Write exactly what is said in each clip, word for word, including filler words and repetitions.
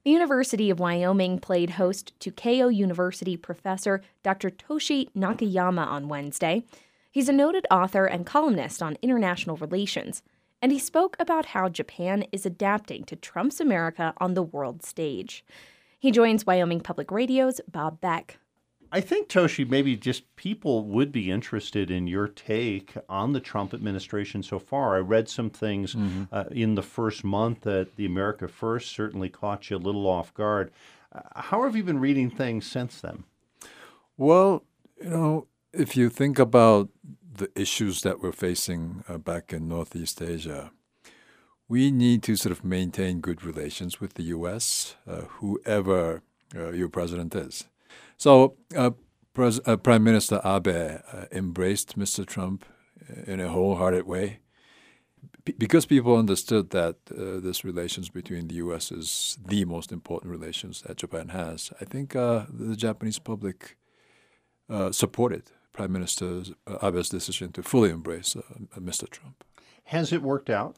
The University of Wyoming played host to Keio University professor Doctor Toshi Nakayama on Wednesday. He's a noted author and columnist on international relations, and he spoke about how Japan is adapting to Trump's America on the world stage. He joins Wyoming Public Radio's Bob Beck. I think, Toshi, maybe just people would be interested in your take on the Trump administration so far. I read some things mm-hmm. uh, in the first month that the America First certainly caught you a little off guard. Uh, how have you been reading things since then? Well, you know, if you think about the issues that we're facing uh, back in Northeast Asia, we need to sort of maintain good relations with the U S, uh, whoever uh, your president is. So uh, Pres- uh, Prime Minister Abe uh, embraced Mister Trump in a wholehearted way P- because people understood that uh, this relations between the U S is the most important relations that Japan has. I think uh, the Japanese public uh, supported Prime Minister Abe's decision to fully embrace uh, Mister Trump. Has it worked out?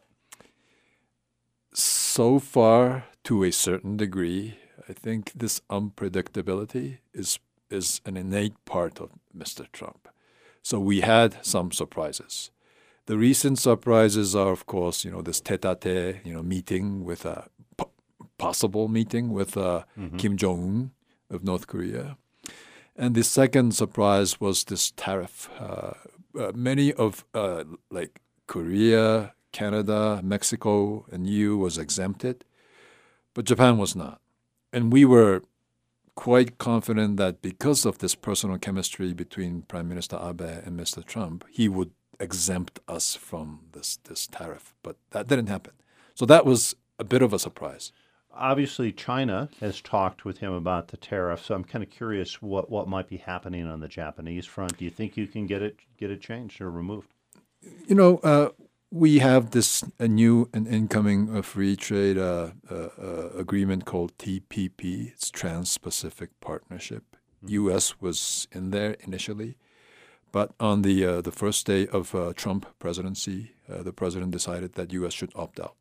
So far, to a certain degree, I think this unpredictability is is an innate part of Mister Trump. So we had some surprises. The recent surprises are, of course, you know, this tete-a-tete, you know, meeting with a po- possible meeting with uh, mm-hmm. Kim Jong-un of North Korea. And the second surprise was this tariff. Uh, uh, many of, uh, like, Korea, Canada, Mexico, and E U was exempted, but Japan was not. And we were quite confident that because of this personal chemistry between Prime Minister Abe and Mister Trump, he would exempt us from this, this tariff. But that didn't happen. So that was a bit of a surprise. Obviously, China has talked with him about the tariff, so I'm kind of curious what, what might be happening on the Japanese front. Do you think you can get it get it changed or removed? You know, uh, we have this a new and incoming uh, free trade uh, uh, uh, agreement called T P P. It's Trans-Pacific Partnership. Mm-hmm. U S was in there initially, but on the uh, the first day of uh, Trump presidency, uh, the president decided that U S should opt out,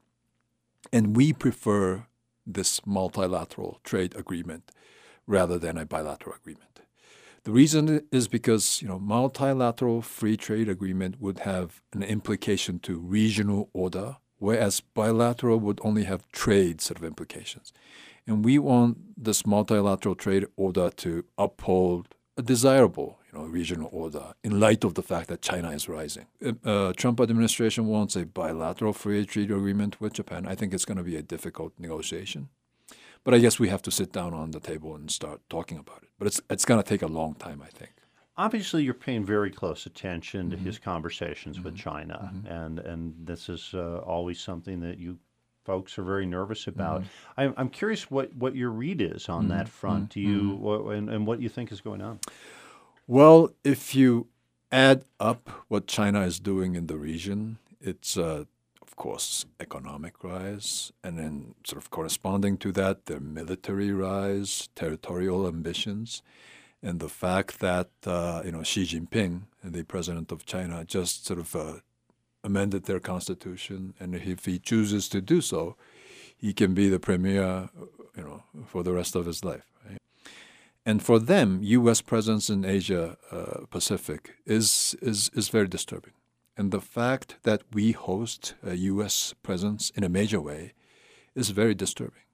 and we prefer this multilateral trade agreement rather than a bilateral agreement. The reason is because, you know, multilateral free trade agreement would have an implication to regional order, whereas bilateral would only have trade sort of implications. And we want this multilateral trade order to uphold a desirable, you know, regional order in light of the fact that China is rising. Uh, Trump administration wants a bilateral free trade agreement with Japan. I think it's going to be a difficult negotiation. But I guess we have to sit down on the table and start talking about it. But it's it's going to take a long time, I think. Obviously, you're paying very close attention to mm-hmm. his conversations mm-hmm. with China, mm-hmm. and and this is uh, always something that you folks are very nervous about. Mm-hmm. I'm I'm curious what, what your read is on mm-hmm. that front. Do you mm-hmm. what, and, and what you think is going on? Well, if you add up what China is doing in the region, it's uh, of course economic rise, and then sort of corresponding to that, their military rise, territorial ambitions, and the fact that uh, you know Xi Jinping, the president of China, just sort of uh, amended their constitution, and if he chooses to do so, he can be the premier, you know, for the rest of his life. Right? And for them, U S presence in Asia uh, Pacific is is is very disturbing. And the fact that we host a U S presence in a major way is very disturbing.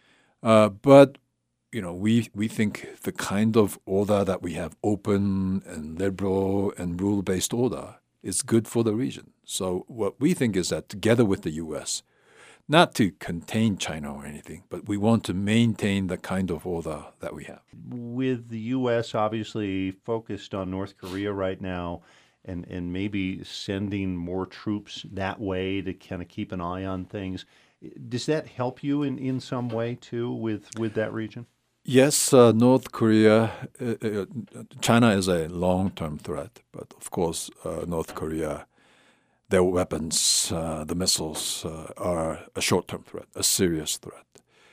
Uh, but you know, we we think the kind of order that we have, open and liberal and rule-based order, is good for the region. So what we think is that together with the U S, not to contain China or anything, but we want to maintain the kind of order that we have. With the U S obviously focused on North Korea right now, and, and maybe sending more troops that way to kind of keep an eye on things, does that help you in, in some way too with, with that region? Yes, uh, North Korea, uh, uh, China is a long-term threat, but of course, uh, North Korea, their weapons, uh, the missiles, uh, are a short-term threat, a serious threat.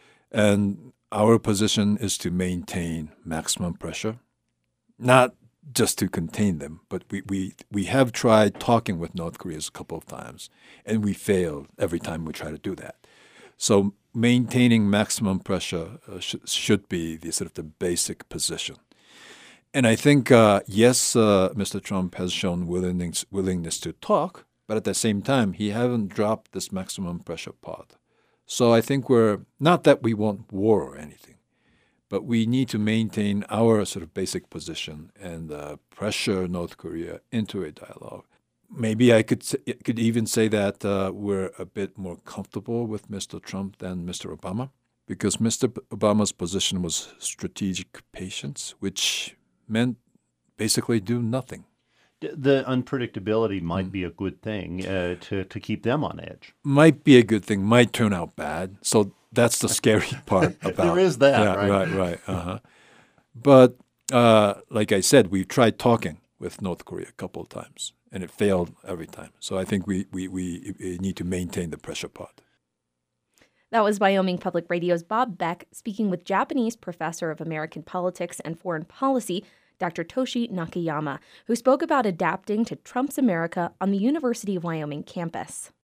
And our position is to maintain maximum pressure, not just to contain them, but we, we, we have tried talking with North Korea a couple of times, and we failed every time we try to do that. So maintaining maximum pressure uh, sh- should be the sort of the basic position. And I think, uh, yes, uh, Mister Trump has shown willingness, willingness to talk, but at the same time, he hasn't dropped this maximum pressure part. So I think we're, not that we want war or anything, but we need to maintain our sort of basic position and uh, pressure North Korea into a dialogue. Maybe I could say, could even say that uh, we're a bit more comfortable with Mister Trump than Mister Obama, because Mister Obama's position was strategic patience, which meant basically do nothing. The unpredictability might mm. be a good thing uh, to, to keep them on edge. Might be a good thing, might turn out bad. So that's the scary part about There is that, yeah, right? Right, right. Uh-huh. But uh, like I said, we've tried talking with North Korea a couple of times, and it failed every time. So I think we, we, we, we need to maintain the pressure part. That was Wyoming Public Radio's Bob Beck speaking with Japanese professor of American politics and foreign policy, Doctor Toshi Nakayama, who spoke about adapting to Trump's America on the University of Wyoming campus.